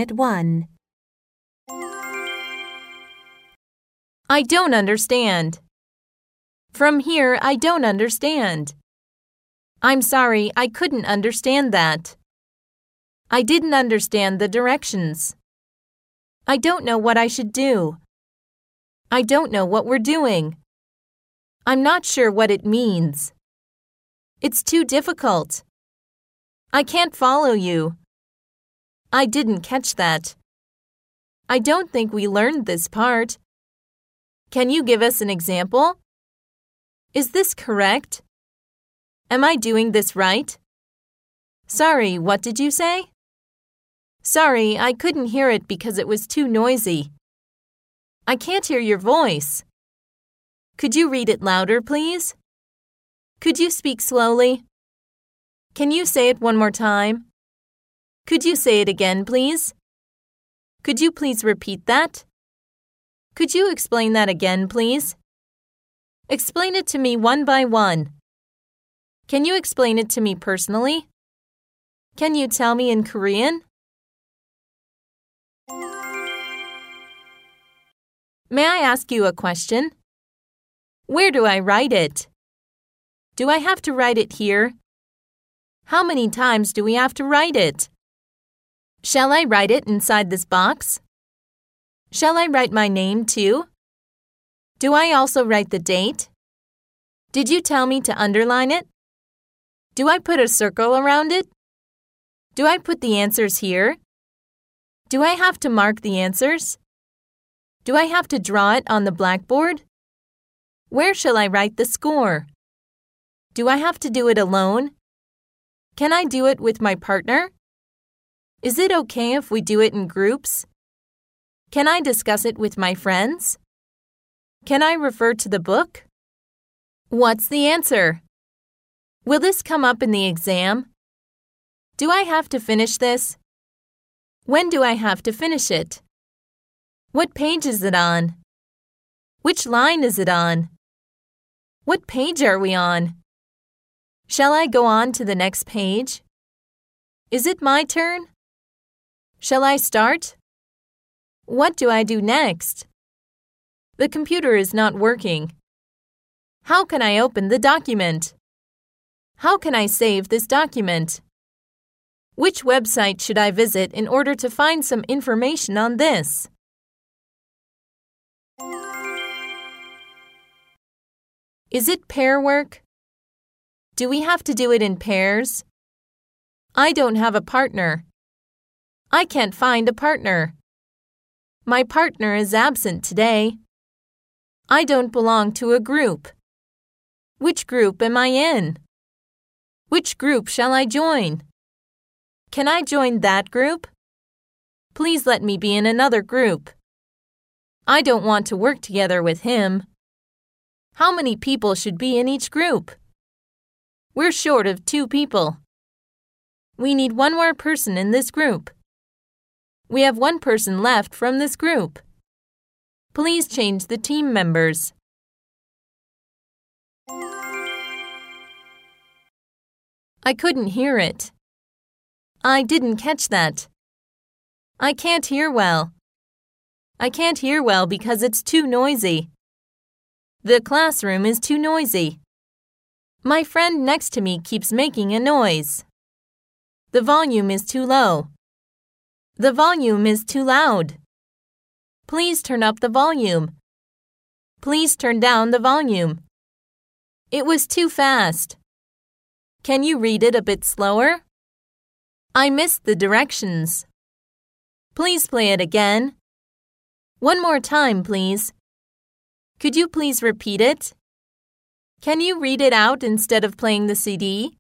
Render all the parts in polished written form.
Unit 1. I don't understand. From here, I don't understand. I'm sorry, I couldn't understand that. I didn't understand the directions. I don't know what I should do. I don't know what we're doing. I'm not sure what it means. It's too difficult. I can't follow you. I didn't catch that. I don't think we learned this part. Can you give us an example? Is this correct? Am I doing this right? Sorry, what did you say? Sorry, I couldn't hear it because it was too noisy. I can't hear your voice. Could you read it louder, please? Could you speak slowly? Can you say it one more time? Could you say it again, please? Could you please repeat that? Could you explain that again, please? Explain it to me one by one. Can you explain it to me personally? Can you tell me in Korean? May I ask you a question? Where do I write it? Do I have to write it here? How many times do we have to write it? Shall I write it inside this box? Shall I write my name too? Do I also write the date? Did you tell me to underline it? Do I put a circle around it? Do I put the answers here? Do I have to mark the answers? Do I have to draw it on the blackboard? Where shall I write the score? Do I have to do it alone? Can I do it with my partner? Is it okay if we do it in groups? Can I discuss it with my friends? Can I refer to the book? What's the answer? Will this come up in the exam? Do I have to finish this? When do I have to finish it? What page is it on? Which line is it on? What page are we on? Shall I go on to the next page? Is it my turn? Shall I start? What do I do next? The computer is not working. How can I open the document? How can I save this document? Which website should I visit in order to find some information on this? Is it pair work? Do we have to do it in pairs? I don't have a partner. I can't find a partner. My partner is absent today. I don't belong to a group. Which group am I in? Which group shall I join? Can I join that group? Please let me be in another group. I don't want to work together with him. How many people should be in each group? We're short of 2 people. We need 1 more person in this group. We have 1 person left from this group. Please change the team members. I couldn't hear it. I didn't catch that. I can't hear well. I can't hear well because it's too noisy. The classroom is too noisy. My friend next to me keeps making a noise. The volume is too low. The volume is too loud. Please turn up the volume. Please turn down the volume. It was too fast. Can you read it a bit slower? I missed the directions. Please play it again. 1 more time, please. Could you please repeat it? Can you read it out instead of playing the CD?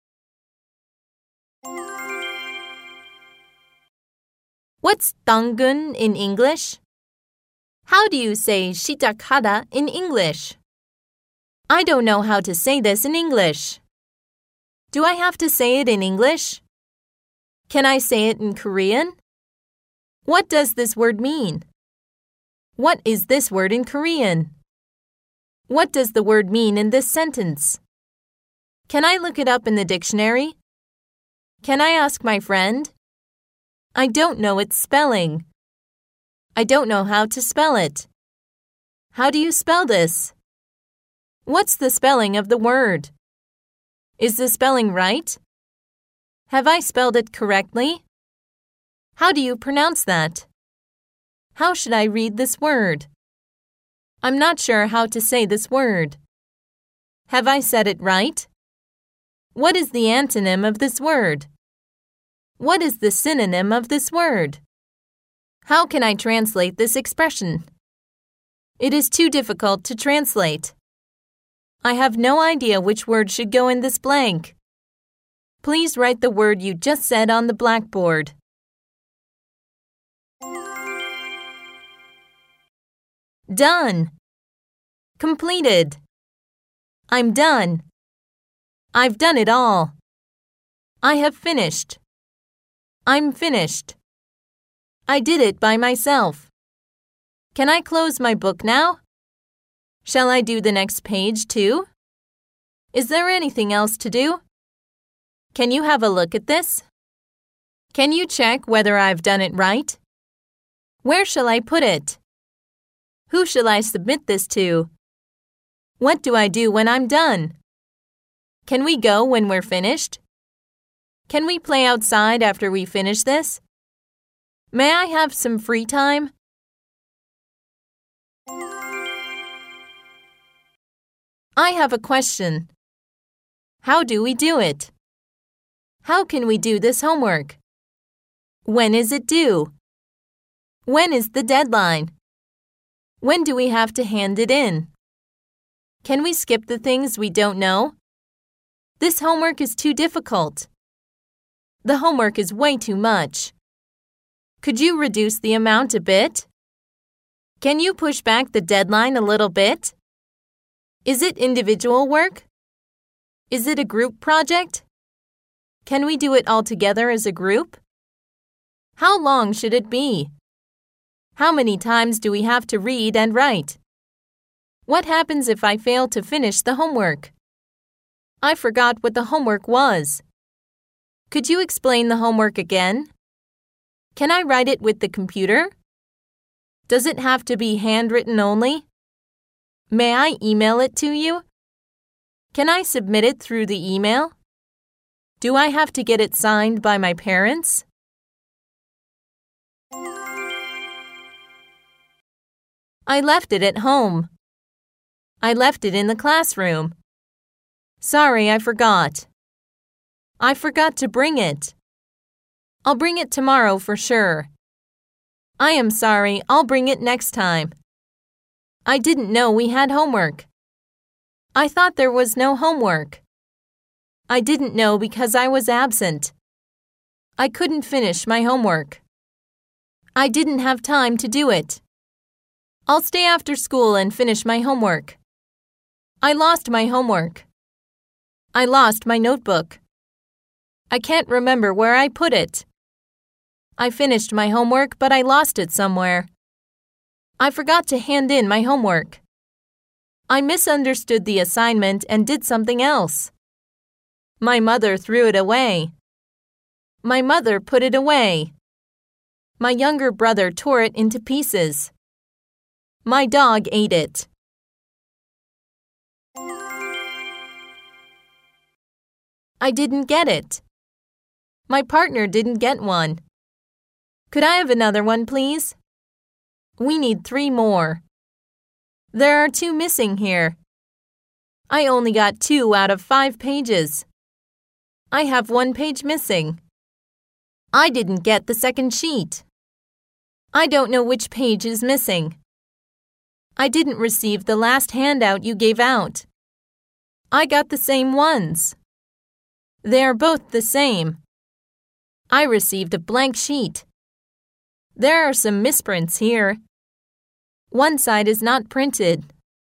What's 당근 in English? How do you say 시작하다 in English? I don't know how to say this in English. Do I have to say it in English? Can I say it in Korean? What does this word mean? What is this word in Korean? What does the word mean in this sentence? Can I look it up in the dictionary? Can I ask my friend? I don't know its spelling. I don't know how to spell it. How do you spell this? What's the spelling of the word? Is the spelling right? Have I spelled it correctly? How do you pronounce that? How should I read this word? I'm not sure how to say this word. Have I said it right? What is the antonym of this word? What is the synonym of this word? How can I translate this expression? It is too difficult to translate. I have no idea which word should go in this blank. Please write the word you just said on the blackboard. Done. Completed. I'm done. I've done it all. I have finished. I'm finished. I did it by myself. Can I close my book now? Shall I do the next page too? Is there anything else to do? Can you have a look at this? Can you check whether I've done it right? Where shall I put it? Who shall I submit this to? What do I do when I'm done? Can we go when we're finished? Can we play outside after we finish this? May I have some free time? I have a question. How do we do it? How can we do this homework? When is it due? When is the deadline? When do we have to hand it in? Can we skip the things we don't know? This homework is too difficult. The homework is way too much. Could you reduce the amount a bit? Can you push back the deadline a little bit? Is it individual work? Is it a group project? Can we do it all together as a group? How long should it be? How many times do we have to read and write? What happens if I fail to finish the homework? I forgot what the homework was. Could you explain the homework again? Can I write it with the computer? Does it have to be handwritten only? May I email it to you? Can I submit it through the email? Do I have to get it signed by my parents? I left it at home. I left it in the classroom. Sorry, I forgot. I forgot to bring it. I'll bring it tomorrow for sure. I am sorry, I'll bring it next time. I didn't know we had homework. I thought there was no homework. I didn't know because I was absent. I couldn't finish my homework. I didn't have time to do it. I'll stay after school and finish my homework. I lost my homework. I lost my notebook. I can't remember where I put it. I finished my homework, but I lost it somewhere. I forgot to hand in my homework. I misunderstood the assignment and did something else. My mother threw it away. My mother put it away. My younger brother tore it into pieces. My dog ate it. I didn't get it. My partner didn't get one. Could I have another one, please? We need 3 more. There are 2 missing here. I only got 2 out of 5 pages. I have 1 page missing. I didn't get the second sheet. I don't know which page is missing. I didn't receive the last handout you gave out. I got the same ones. They are both the same. I received a blank sheet. There are some misprints here. One side is not printed.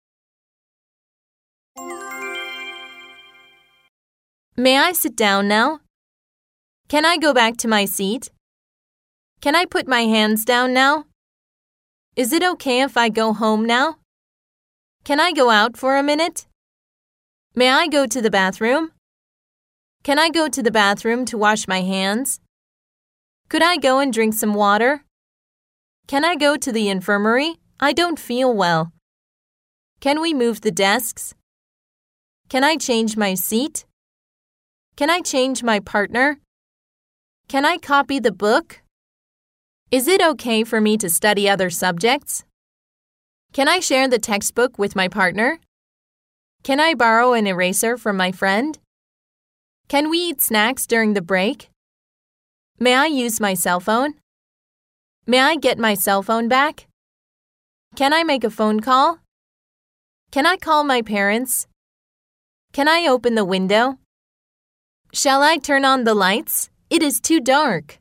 May I sit down now? Can I go back to my seat? Can I put my hands down now? Is it okay if I go home now? Can I go out for a minute? May I go to the bathroom? Can I go to the bathroom to wash my hands? Could I go and drink some water? Can I go to the infirmary? I don't feel well. Can we move the desks? Can I change my seat? Can I change my partner? Can I copy the book? Is it okay for me to study other subjects? Can I share the textbook with my partner? Can I borrow an eraser from my friend? Can we eat snacks during the break? May I use my cell phone? May I get my cell phone back? Can I make a phone call? Can I call my parents? Can I open the window? Shall I turn on the lights? It is too dark.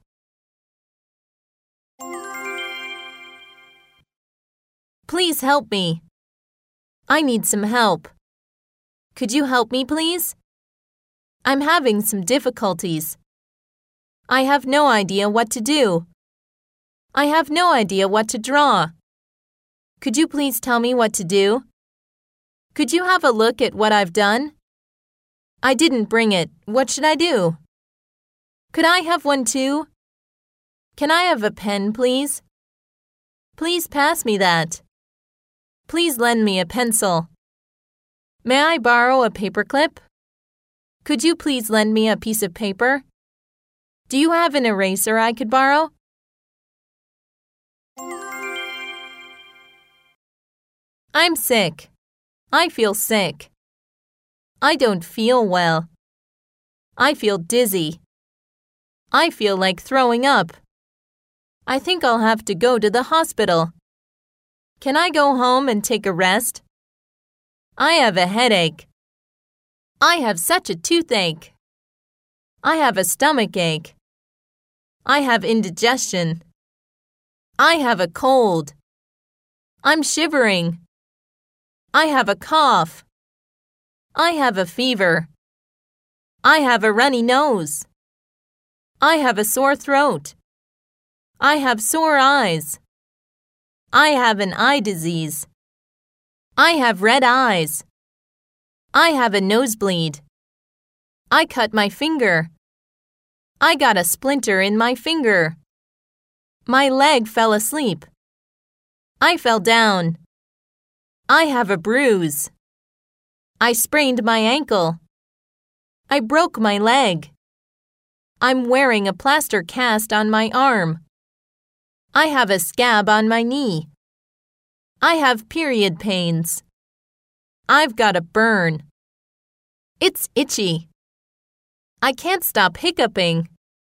Please help me. I need some help. Could you help me, please? I'm having some difficulties. I have no idea what to do. I have no idea what to draw. Could you please tell me what to do? Could you have a look at what I've done? I didn't bring it. What should I do? Could I have one too? Can I have a pen, please? Please pass me that. Please lend me a pencil. May I borrow a paperclip? Could you please lend me a piece of paper? Do you have an eraser I could borrow? I'm sick. I feel sick. I don't feel well. I feel dizzy. I feel like throwing up. I think I'll have to go to the hospital. Can I go home and take a rest? I have a headache. I have such a toothache. I have a stomach ache. I have indigestion. I have a cold. I'm shivering. I have a cough. I have a fever. I have a runny nose. I have a sore throat. I have sore eyes. I have an eye disease. I have red eyes. I have a nosebleed. I cut my finger. I got a splinter in my finger. My leg fell asleep. I fell down. I have a bruise. I sprained my ankle. I broke my leg. I'm wearing a plaster cast on my arm. I have a scab on my knee. I have period pains. I've got a burn. It's itchy. I can't stop hiccuping.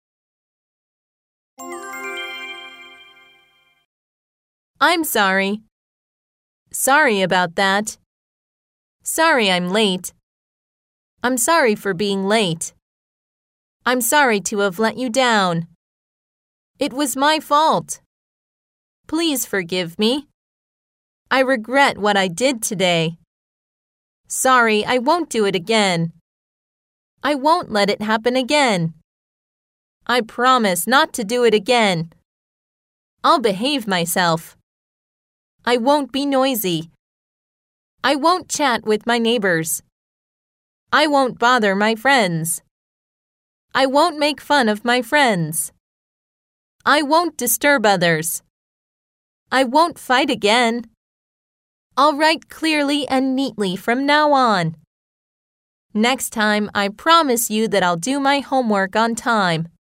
I'm sorry. Sorry about that. Sorry I'm late. I'm sorry for being late. I'm sorry to have let you down. It was my fault. Please forgive me. I regret what I did today. Sorry, I won't do it again. I won't let it happen again. I promise not to do it again. I'll behave myself. I won't be noisy. I won't chat with my neighbors. I won't bother my friends. I won't make fun of my friends. I won't disturb others. I won't fight again. I'll write clearly and neatly from now on. Next time, I promise you that I'll do my homework on time.